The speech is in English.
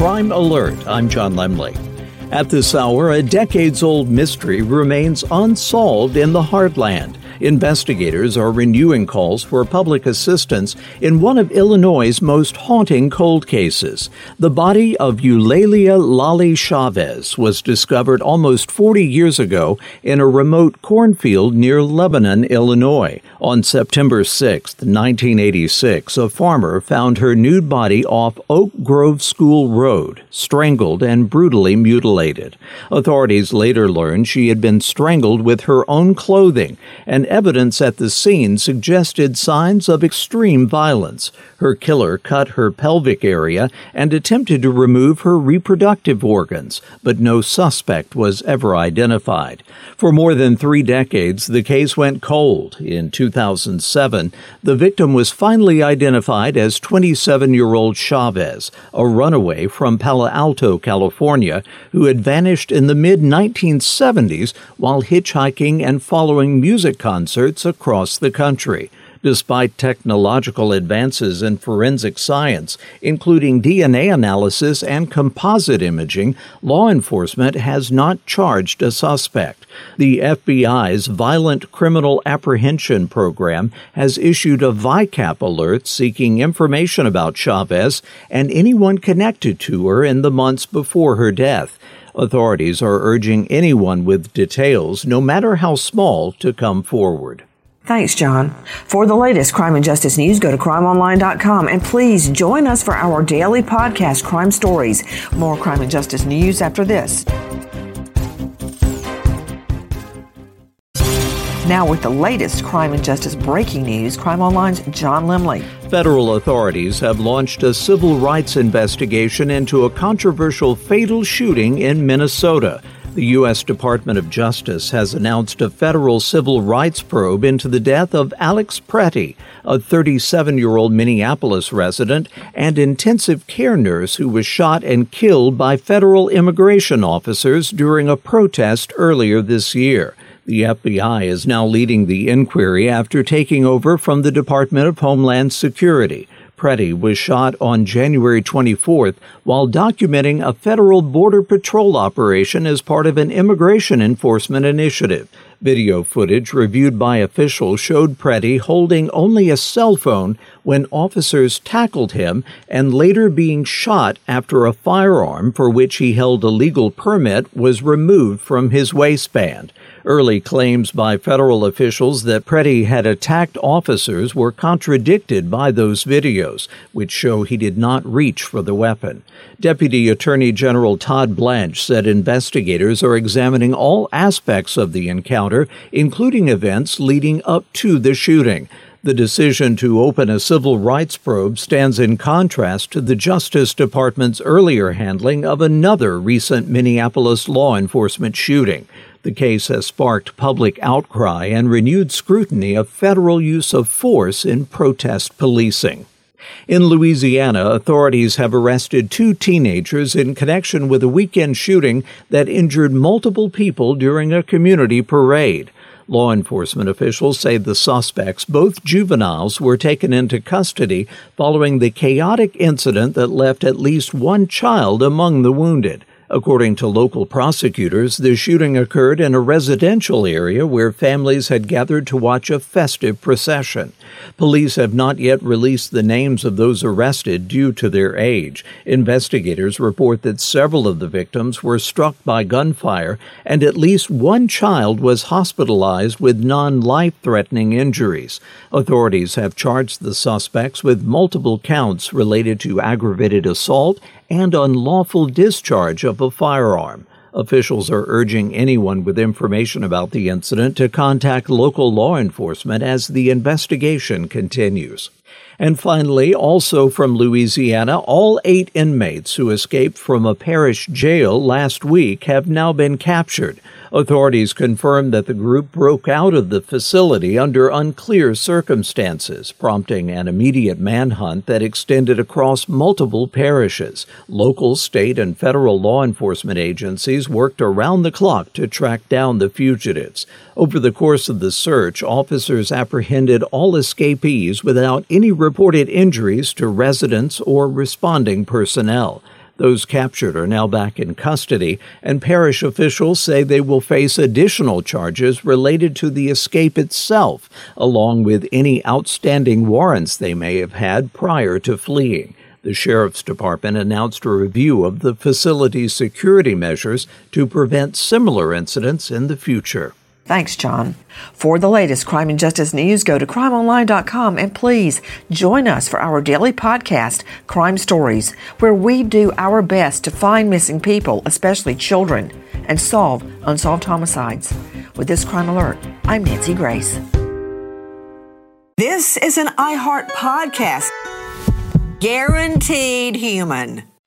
Crime Alert. I'm John Lemley. At this hour, a decades-old mystery remains unsolved in the Heartland. Investigators are renewing calls for public assistance in one of Illinois' most haunting cold cases. The body of Eulalia Lali Chavez was discovered almost 40 years ago in a remote cornfield near Lebanon, Illinois. On September 6, 1986, a farmer found her nude body off Oak Grove School Road, strangled and brutally mutilated. Authorities later learned she had been strangled with her own clothing, and evidence at the scene suggested signs of extreme violence. Her killer cut her pelvic area and attempted to remove her reproductive organs, but no suspect was ever identified. For more than 3 decades, the case went cold. In 2007, the victim was finally identified as 27-year-old Chavez, a runaway from Palo Alto, California, who had vanished in the mid-1970s while hitchhiking and following music concerts across the country. Despite technological advances in forensic science, including DNA analysis and composite imaging, law enforcement has not charged a suspect. The FBI's Violent Criminal Apprehension Program has issued a VICAP alert seeking information about Chavez and anyone connected to her in the months before her death. Authorities are urging anyone with details, no matter how small, to come forward. Thanks, John. For the latest crime and justice news, go to crimeonline.com and please join us for our daily podcast, Crime Stories. More crime and justice news after this. Now with the latest crime and justice breaking news, Crime Online's John Lemley. Federal authorities have launched a civil rights investigation into a controversial fatal shooting in Minnesota. The U.S. Department of Justice has announced a federal civil rights probe into the death of Alex Pretty, a 37-year-old Minneapolis resident and intensive care nurse who was shot and killed by federal immigration officers during a protest earlier this year. The FBI is now leading the inquiry after taking over from the Department of Homeland Security. Pretty was shot on January 24th while documenting a federal Border Patrol operation as part of an immigration enforcement initiative. Video footage reviewed by officials showed Pretty holding only a cell phone when officers tackled him and later being shot after a firearm for which he held a legal permit was removed from his waistband. Early claims by federal officials that Pretty had attacked officers were contradicted by those videos, which show he did not reach for the weapon. Deputy Attorney General Todd Blanche said investigators are examining all aspects of the encounter, including events leading up to the shooting. The decision to open a civil rights probe stands in contrast to the Justice Department's earlier handling of another recent Minneapolis law enforcement shooting. The case has sparked public outcry and renewed scrutiny of federal use of force in protest policing. In Louisiana, authorities have arrested 2 teenagers in connection with a weekend shooting that injured multiple people during a community parade. Law enforcement officials say the suspects, both juveniles, were taken into custody following the chaotic incident that left at least 1 child among the wounded. According to local prosecutors, the shooting occurred in a residential area where families had gathered to watch a festive procession. Police have not yet released the names of those arrested due to their age. Investigators report that several of the victims were struck by gunfire, and at least 1 child was hospitalized with non-life-threatening injuries. Authorities have charged the suspects with multiple counts related to aggravated assault and unlawful discharge of a firearm. Officials are urging anyone with information about the incident to contact local law enforcement as the investigation continues. And finally, also from Louisiana, all 8 inmates who escaped from a parish jail last week have now been captured. Authorities confirmed that the group broke out of the facility under unclear circumstances, prompting an immediate manhunt that extended across multiple parishes. Local, state, and federal law enforcement agencies worked around the clock to track down the fugitives. Over the course of the search, officers apprehended all escapees without any reported injuries to residents or responding personnel. Those captured are now back in custody, and parish officials say they will face additional charges related to the escape itself, along with any outstanding warrants they may have had prior to fleeing. The Sheriff's Department announced a review of the facility's security measures to prevent similar incidents in the future. Thanks, John. For the latest crime and justice news, go to crimeonline.com and please join us for our daily podcast, Crime Stories, where we do our best to find missing people, especially children, and solve unsolved homicides. With this Crime Alert, I'm Nancy Grace. This is an iHeart podcast. Guaranteed human.